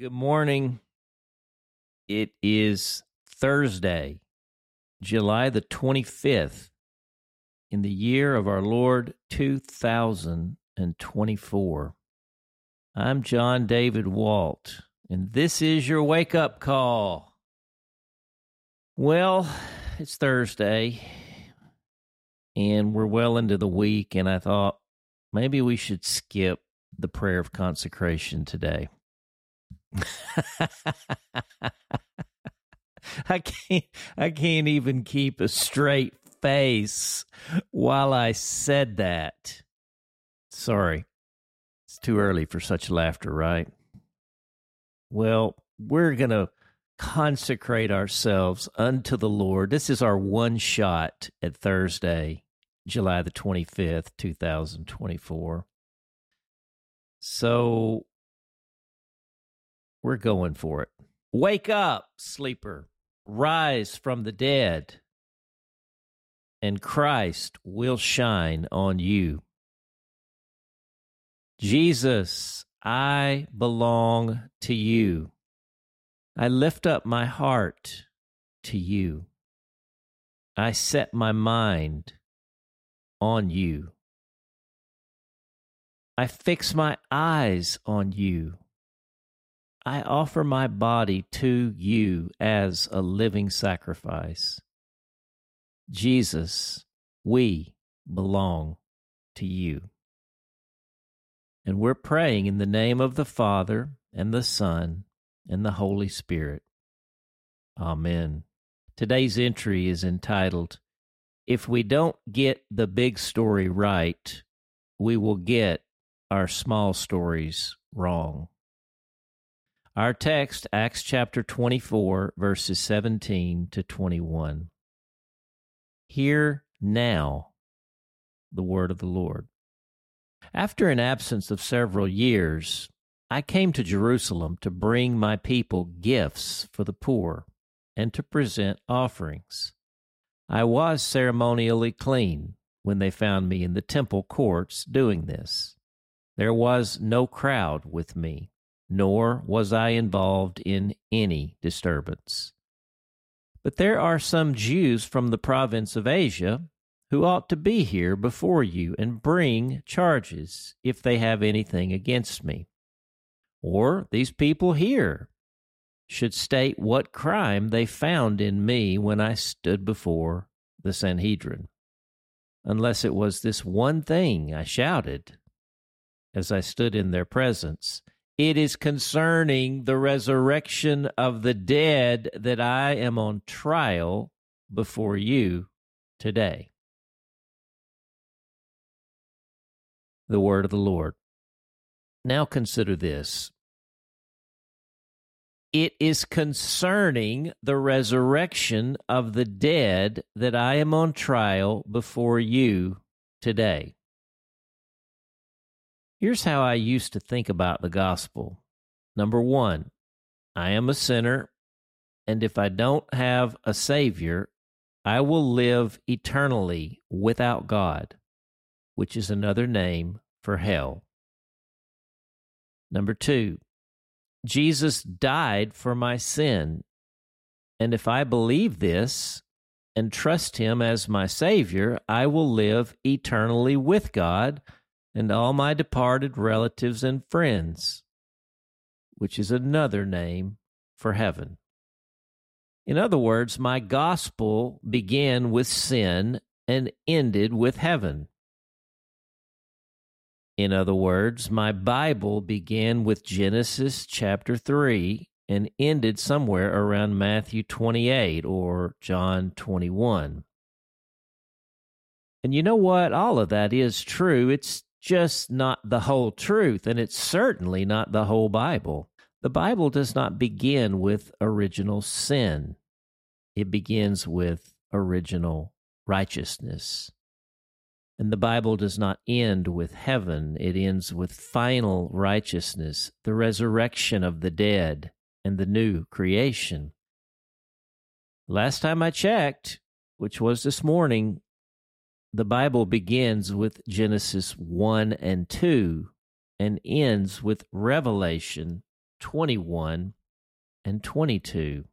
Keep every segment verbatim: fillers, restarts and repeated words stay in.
Good morning. It is Thursday, July the twenty-fifth, in the year of our Lord two thousand twenty-four. I'm John David Walt, and this is your wake-up call. Well, it's Thursday, and we're well into the week, and I thought maybe we should skip the prayer of consecration today. I can't I can't even keep a straight face while I said that. Sorry. It's too early for such laughter, right? Well, we're going to consecrate ourselves unto the Lord. This is our one shot at Thursday, July the twenty-fifth, two thousand twenty-four. So we're going for it. Wake up, sleeper. Rise from the dead, and Christ will shine on you. Jesus, I belong to you. I lift up my heart to you. I set my mind on you. I fix my eyes on you. I offer my body to you as a living sacrifice. Jesus, we belong to you. And we're praying in the name of the Father and the Son and the Holy Spirit. Amen. Today's entry is entitled, If We Don't Get the Big Story Right, We Will Get Our Small Stories Wrong. Our text, Acts chapter twenty-four, verses seventeen to twenty-one. Hear now the word of the Lord. After an absence of several years, I came to Jerusalem to bring my people gifts for the poor and to present offerings. I was ceremonially clean when they found me in the temple courts doing this. There was no crowd with me, nor was I involved in any disturbance. But there are some Jews from the province of Asia who ought to be here before you and bring charges if they have anything against me. Or these people here should state what crime they found in me when I stood before the Sanhedrin. Unless it was this one thing I shouted as I stood in their presence, it is concerning the resurrection of the dead that I am on trial before you today. The word of the Lord. Now consider this. It is concerning the resurrection of the dead that I am on trial before you today. Here's how I used to think about the gospel. Number one, I am a sinner, and if I don't have a Savior, I will live eternally without God, which is another name for hell. Number two, Jesus died for my sin, and if I believe this and trust Him as my Savior, I will live eternally with God and all my departed relatives and friends, which is another name for heaven. In other words, my gospel began with sin and ended with heaven. In other words, my Bible began with Genesis chapter three and ended somewhere around Matthew twenty-eight or John twenty-one. And you know what? All of that is true. It's just not the whole truth, and it's certainly not the whole Bible. The Bible does not begin with original sin. It begins with original righteousness. And the Bible does not end with heaven. It ends with final righteousness, the resurrection of the dead, and the new creation. Last time I checked, which was this morning, the Bible begins with Genesis one and two and ends with Revelation twenty-one and twenty-two.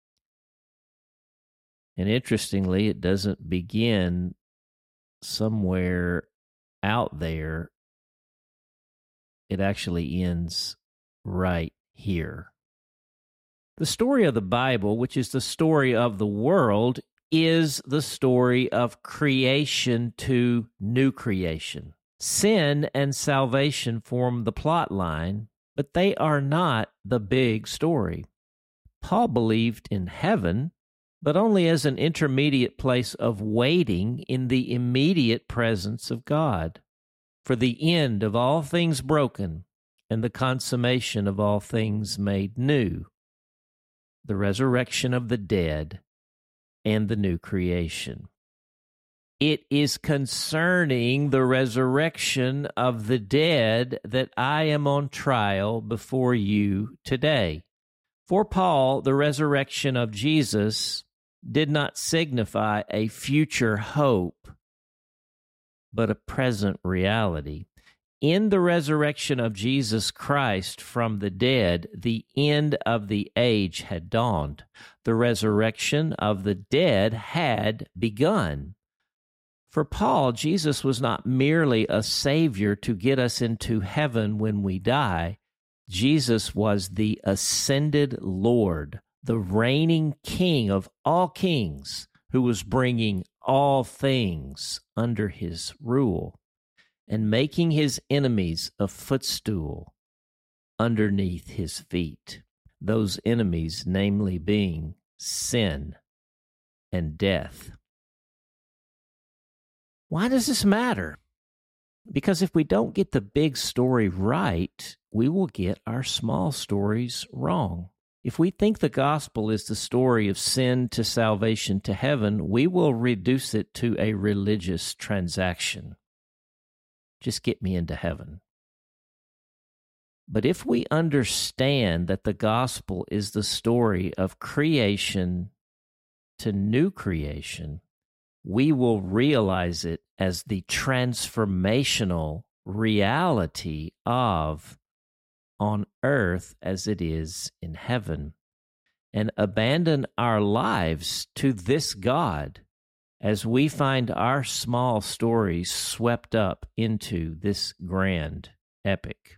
And interestingly, it doesn't begin somewhere out there. It actually ends right here. The story of the Bible, which is the story of the world, is the story of creation to new creation. Sin and salvation form the plot line, but they are not the big story. Paul believed in heaven, but only as an intermediate place of waiting in the immediate presence of God, for the end of all things broken and the consummation of all things made new, the resurrection of the dead and the new creation. It is concerning the resurrection of the dead that I am on trial before you today. For Paul, the resurrection of Jesus did not signify a future hope, but a present reality. In the resurrection of Jesus Christ from the dead, the end of the age had dawned. The resurrection of the dead had begun. For Paul, Jesus was not merely a Savior to get us into heaven when we die. Jesus was the ascended Lord, the reigning King of all kings, who was bringing all things under his rule and making his enemies a footstool underneath his feet. Those enemies, namely, being sin and death. Why does this matter? Because if we don't get the big story right, we will get our small stories wrong. If we think the gospel is the story of sin to salvation to heaven, we will reduce it to a religious transaction. Just get me into heaven. But if we understand that the gospel is the story of creation to new creation, we will realize it as the transformational reality of on earth as it is in heaven, and abandon our lives to this God as we find our small stories swept up into this grand epic.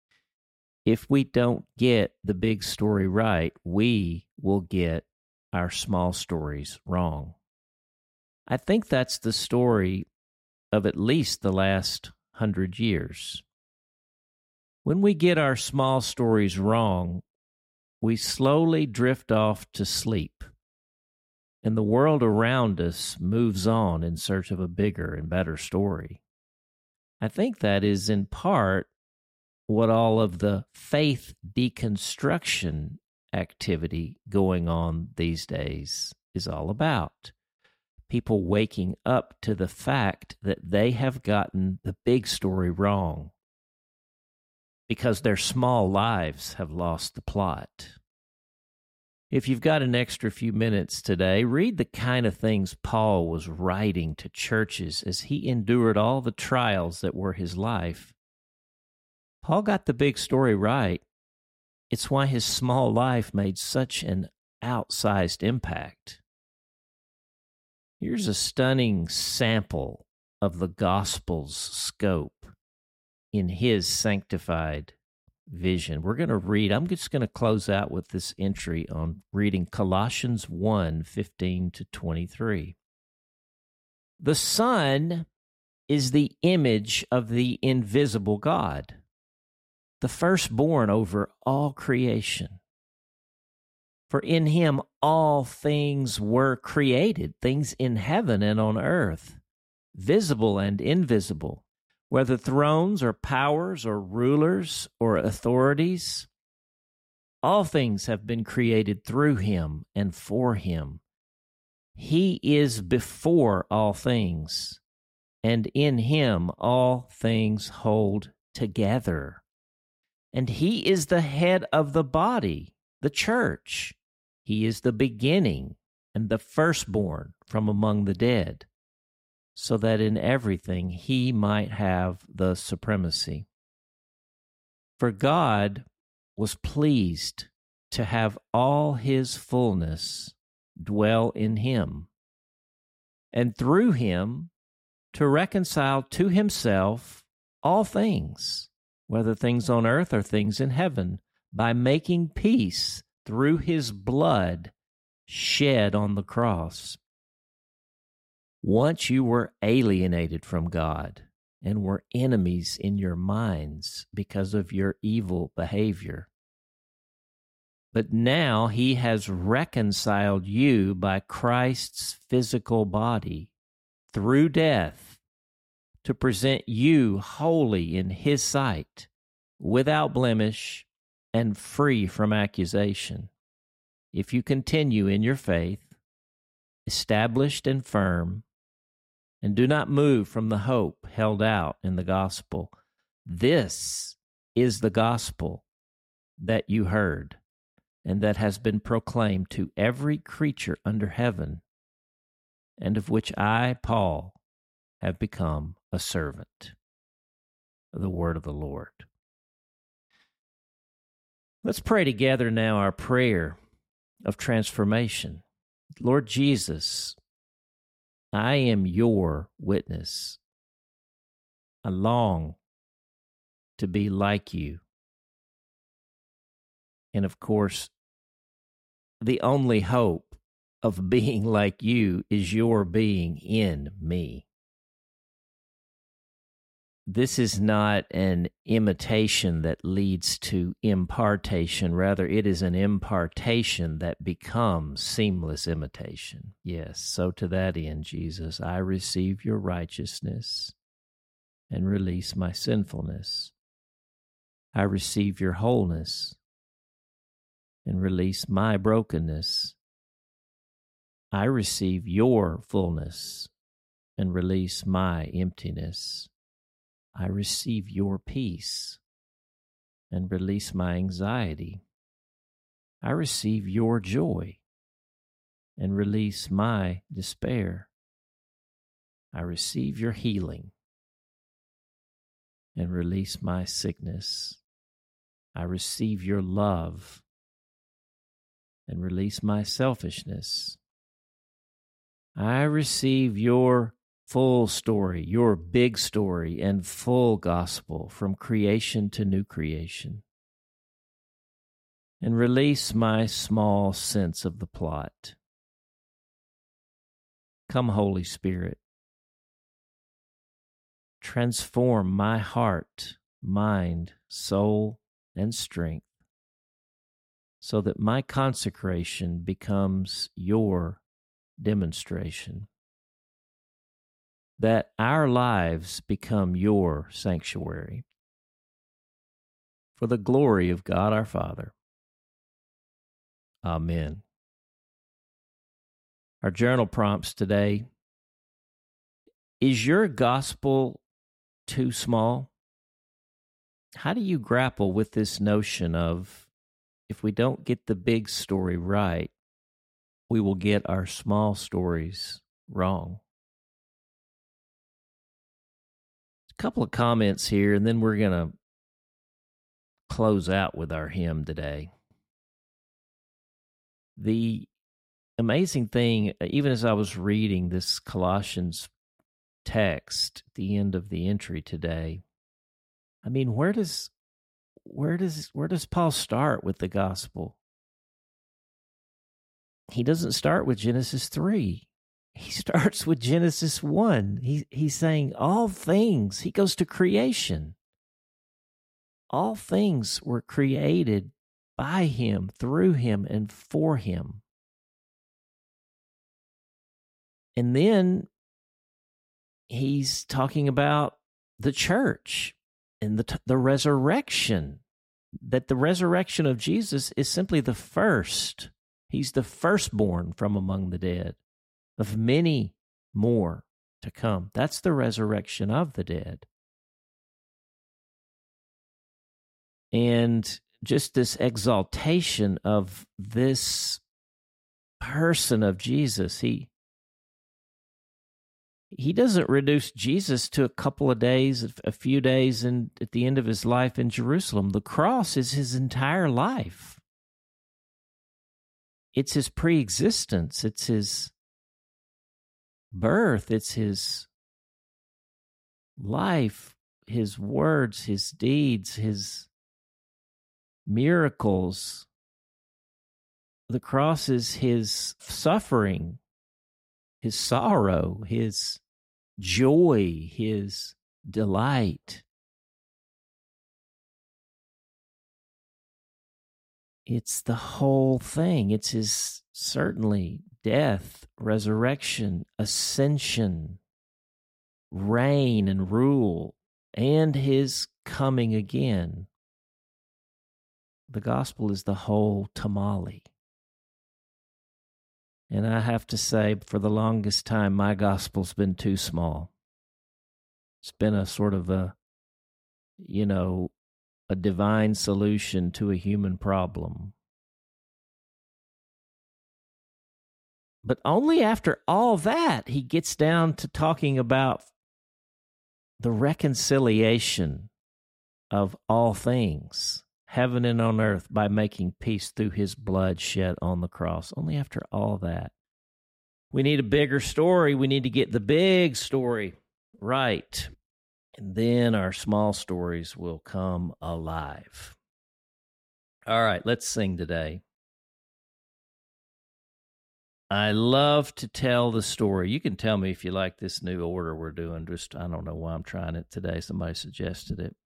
If we don't get the big story right, we will get our small stories wrong. I think that's the story of at least the last hundred years. When we get our small stories wrong, we slowly drift off to sleep, and the world around us moves on in search of a bigger and better story. I think that is in part what all of the faith deconstruction activity going on these days is all about. People waking up to the fact that they have gotten the big story wrong because their small lives have lost the plot. If you've got an extra few minutes today, read the kind of things Paul was writing to churches as he endured all the trials that were his life. Paul got the big story right. It's why his small life made such an outsized impact. Here's a stunning sample of the gospel's scope in his sanctified vision. We're going to read, I'm just going to close out with this entry on reading Colossians one, fifteen to twenty-three. The Son is the image of the invisible God, the firstborn over all creation. For in him all things were created, things in heaven and on earth, visible and invisible, whether thrones or powers or rulers or authorities. All things have been created through him and for him. He is before all things, and in him all things hold together. And he is the head of the body, the church. He is the beginning and the firstborn from among the dead, so that in everything he might have the supremacy. For God was pleased to have all his fullness dwell in him, and through him to reconcile to himself all things, whether things on earth or things in heaven, by making peace through his blood shed on the cross. Once you were alienated from God and were enemies in your minds because of your evil behavior. But now he has reconciled you by Christ's physical body through death to present you holy in his sight, without blemish and free from accusation. If you continue in your faith, established and firm, and do not move from the hope held out in the gospel. This is the gospel that you heard, and that has been proclaimed to every creature under heaven, and of which I, Paul, have become a servant. The word of the Lord. Let's pray together now our prayer of transformation. Lord Jesus, I am your witness. I long to be like you. And of course, the only hope of being like you is your being in me. This is not an imitation that leads to impartation. Rather, it is an impartation that becomes seamless imitation. Yes, so to that end, Jesus, I receive your righteousness and release my sinfulness. I receive your wholeness and release my brokenness. I receive your fullness and release my emptiness. I receive your peace and release my anxiety. I receive your joy and release my despair. I receive your healing and release my sickness. I receive your love and release my selfishness. I receive your full story, your big story and full gospel from creation to new creation, and release my small sense of the plot. Come, Holy Spirit, transform my heart, mind, soul, and strength so that my consecration becomes your demonstration, that our lives become your sanctuary. For the glory of God our Father. Amen. Our journal prompts today: is your gospel too small? How do you grapple with this notion of, if we don't get the big story right, we will get our small stories wrong? A couple of comments here, and then we're going to close out with our hymn today. The amazing thing, even as I was reading this Colossians text at the end of the entry today, I mean, where does where does where does Paul start with the gospel? He doesn't start with Genesis three. He starts with Genesis one. He, he's saying all things. He goes to creation. All things were created by him, through him, and for him. And then he's talking about the church and the, the resurrection, that the resurrection of Jesus is simply the first. He's the firstborn from among the dead, of many more to come. That's the resurrection of the dead. And just this exaltation of this person of Jesus, he he doesn't reduce Jesus to a couple of days, a few days in, at the end of his life in Jerusalem. The cross is his entire life. It's his pre-existence. It's his birth. It's his life, his words, his deeds, his miracles. The cross is his suffering, his sorrow, his joy, his delight. It's the whole thing. It's his, certainly, death, resurrection, ascension, reign and rule, and his coming again. The gospel is the whole tamale. And I have to say, for the longest time, my gospel's been too small. It's been a sort of a, you know, a divine solution to a human problem. But only after all that, he gets down to talking about the reconciliation of all things, heaven and on earth, by making peace through his blood shed on the cross. Only after all that. We need a bigger story. We need to get the big story right. And then our small stories will come alive. All right, let's sing today. I love to tell the story. You can tell me if you like this new order we're doing. Just, I don't know why I'm trying it today. Somebody suggested it.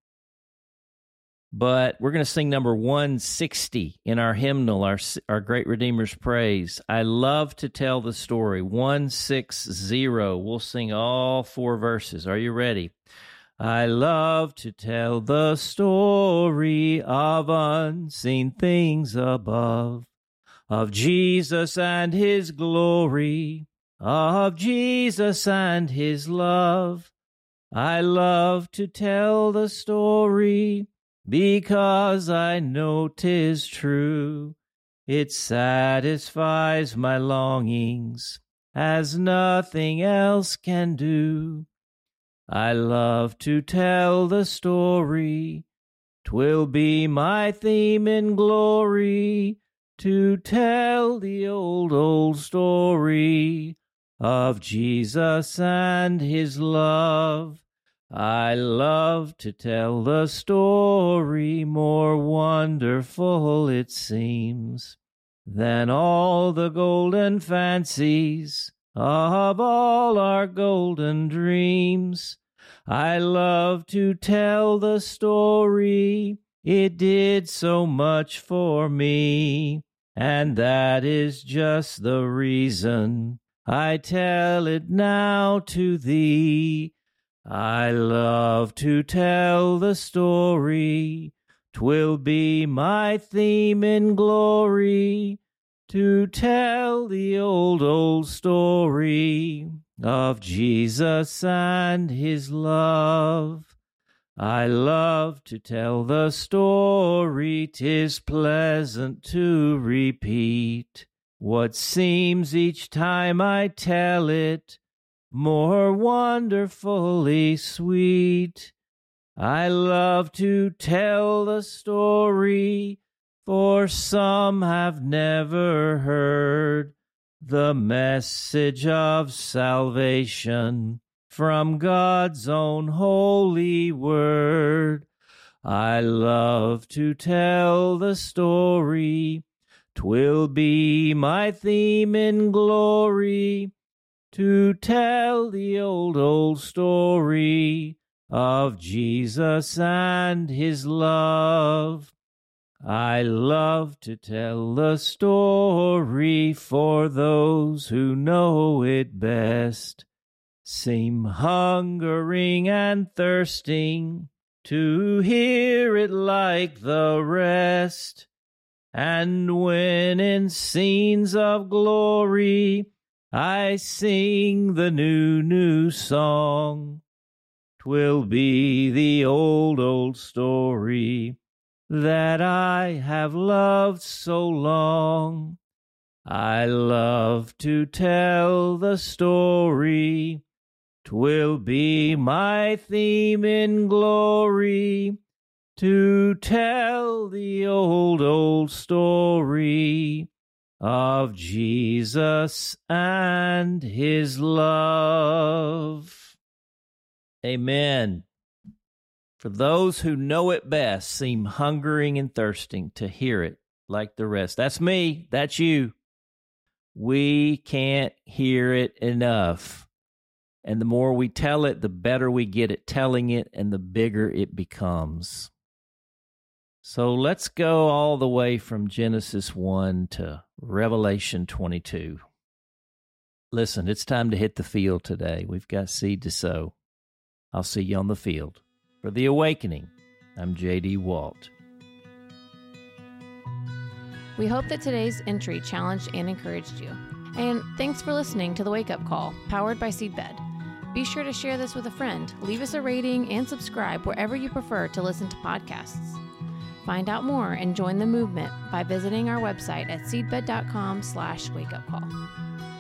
But we're going to sing number one sixty in our hymnal, our, our Great Redeemer's Praise. I love to tell the story. one sixty. We'll sing all four verses. Are you ready? I love to tell the story of unseen things above, of Jesus and his glory, of Jesus and his love. I love to tell the story because I know 'tis true. It satisfies my longings as nothing else can do. I love to tell the story. 'Twill be my theme in glory to tell the old, old story of Jesus and his love. I love to tell the story, more wonderful it seems than all the golden fancies of all our golden dreams. I love to tell the story, it did so much for me, and that is just the reason I tell it now to thee. I love to tell the story, 'twill be my theme in glory to tell the old, old story of Jesus and his love. I love to tell the story, 'tis pleasant to repeat what seems each time I tell it more wonderfully sweet. I love to tell the story, for some have never heard the message of salvation from God's own holy word. I love to tell the story, 'twill be my theme in glory to tell the old, old story of Jesus and his love. I love to tell the story, for those who know it best seem hungering and thirsting to hear it like the rest. And when in scenes of glory I sing the new, new song, 'twill be the old, old story that I have loved so long. I love to tell the story, 'Twill be my theme in glory to tell the old, old story of Jesus and his love. Amen. For those who know it best seem hungering and thirsting to hear it like the rest. That's me. That's you. We can't hear it enough. And the more we tell it, the better we get at telling it, and the bigger it becomes. So let's go all the way from Genesis one to Revelation twenty-two. Listen, it's time to hit the field today. We've got seed to sow. I'll see you on the field. For The Awakening, I'm J D Walt. We hope that today's entry challenged and encouraged you. And thanks for listening to The Wake Up Call, powered by Seedbed. Be sure to share this with a friend, leave us a rating, and subscribe wherever you prefer to listen to podcasts. Find out more and join the movement by visiting our website at seedbed.com slash wakeupcall.